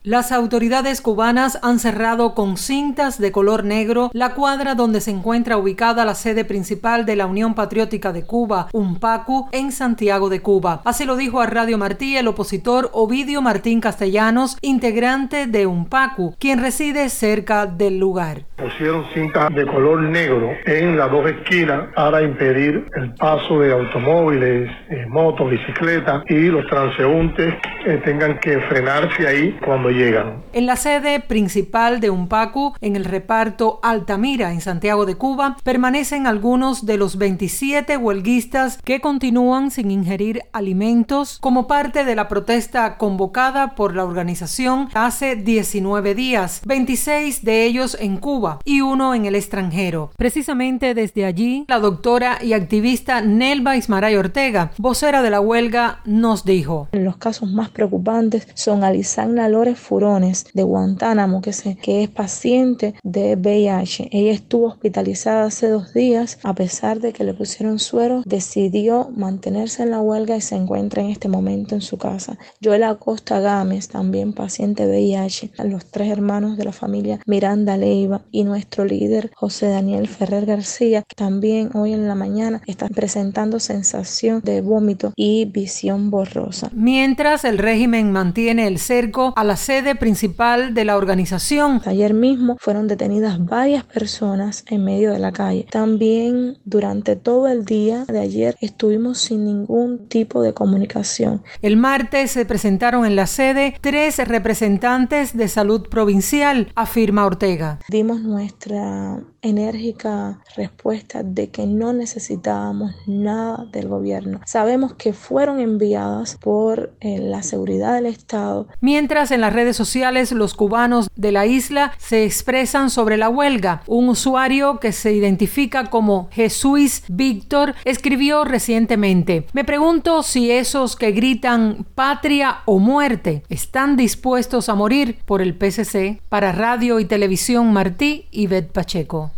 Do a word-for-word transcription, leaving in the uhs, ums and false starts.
Las autoridades cubanas han cerrado con cintas de color negro la cuadra donde se encuentra ubicada la sede principal de la Unión Patriótica de Cuba, UNPACU, en Santiago de Cuba. Así lo dijo a Radio Martí el opositor Ovidio Martín Castellanos, integrante de UNPACU, quien reside cerca del lugar. Pusieron cintas de color negro en las dos esquinas para impedir el paso de automóviles, eh, motos, bicicletas y los transeúntes eh, tengan que frenarse ahí cuando llegan. En la sede principal de UNPACU, en el reparto Altamira, en Santiago de Cuba, permanecen algunos de los veintisiete huelguistas que continúan sin ingerir alimentos como parte de la protesta convocada por la organización hace diecinueve días, veintiséis de ellos en Cuba y uno en el extranjero. Precisamente desde allí, la doctora y activista Nelva Ismaray Ortega, vocera de la huelga, nos dijo: los casos más preocupantes son Alisagna Lores Furones de Guantánamo, que, se, que es paciente de V I H. Ella estuvo hospitalizada hace dos días, a pesar de que le pusieron suero, decidió mantenerse en la huelga y se encuentra en este momento en su casa. Joel Acosta Gámez, también paciente de V I H. Los tres hermanos de la familia Miranda Leiva y nuestro líder José Daniel Ferrer García, que también hoy en la mañana están presentando sensación de vómito y visión borrosa. Mientras el régimen mantiene el cerco a la sede principal de la organización. Ayer mismo fueron detenidas varias personas en medio de la calle. También durante todo el día de ayer estuvimos sin ningún tipo de comunicación. El martes se presentaron en la sede tres representantes de salud provincial, afirma Ortega. Dimos nuestra enérgica respuesta de que no necesitábamos nada del gobierno. Sabemos que fueron enviadas por eh, la seguridad del Estado. Mientras en las redes sociales los cubanos de la isla se expresan sobre la huelga, un usuario que se identifica como Jesús Víctor escribió recientemente: me pregunto si esos que gritan patria o muerte están dispuestos a morir por el P C C. Para Radio y Televisión Martí, Ivette Pacheco.